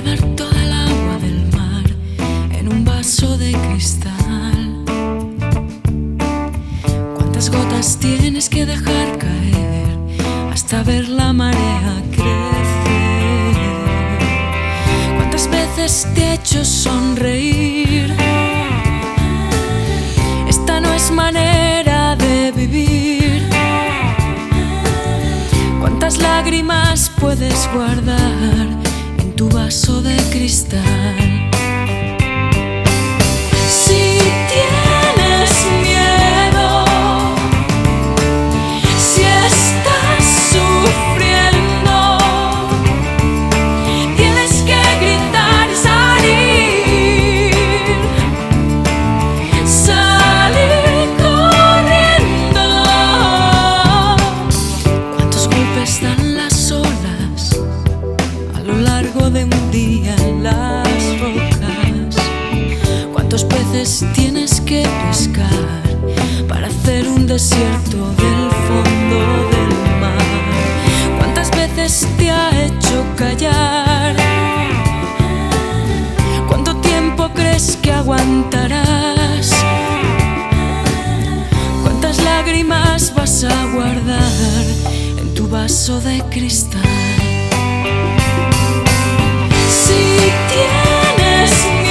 guardar toda el agua del mar en un vaso de cristal. ¿Cuántas gotas tienes que dejar caer hasta ver la marea crecer? ¿Cuántas veces te he hecho sonreír? Esta no es manera de vivir. ¿Cuántas lágrimas puedes guardar en tu vaso de cristal? Si tienes miedo, si estás sufriendo, tienes que gritar y salir corriendo. ¿Cuántos golpes dan las olas a lo largo de un día en las rocas? ¿Cuántos peces tienes que pescar para hacer un desierto del fondo del mar? ¿Cuántas veces te ha hecho callar? ¿Cuánto tiempo crees que aguantarás? ¿Cuántas lágrimas vas a guardar en tu vaso de cristal? Si tienes